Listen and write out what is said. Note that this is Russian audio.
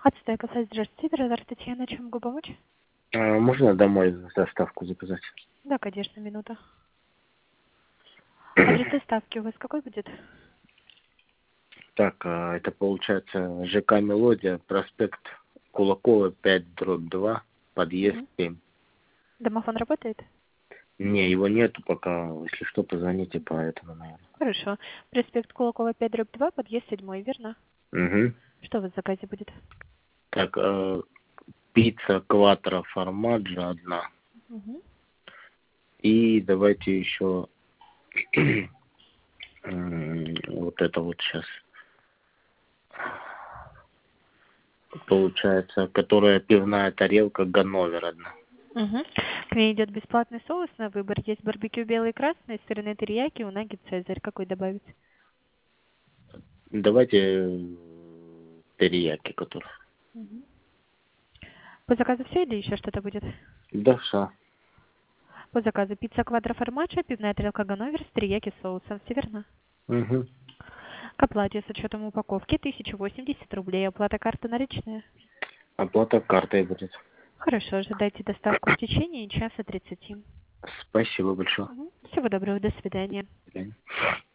Отстойка, здравствуйте, Дорогая Татьяна, чем могу помочь? Можно домой доставку заказать? Да, конечно, минута. Адрес доставки у вас какой будет? Так, это получается ЖК «Мелодия», проспект Кулакова, 5/2, подъезд Угу. 7. Домофон работает? Не, его нету пока. Если что, позвоните по этому, наверное. Хорошо. Проспект Кулакова 5/2, подъезд 7, верно? Угу. Что у вас в заказе будет? Так, пицца кватро формаджо одна. Угу. И давайте еще вот это вот сейчас. Получается, которая пивная тарелка Ганновер одна. Угу. К ней идет бесплатный соус на выбор. Есть барбекю белый и красный, сырный терияки, унаги цезарь. Какой добавить? Давайте терияки, который. Угу. По заказу все или еще что-то будет? Да, все. По заказу пицца квадро формаччо, пивная тарелка Ганновер с терияки соусом. Все верно? Угу. К оплате с учетом упаковки 1080 рублей. Оплата карты наличная. Оплата картой будет. Хорошо, ожидайте доставку в течение часа 30. Спасибо большое. Всего доброго, до свидания. До свидания.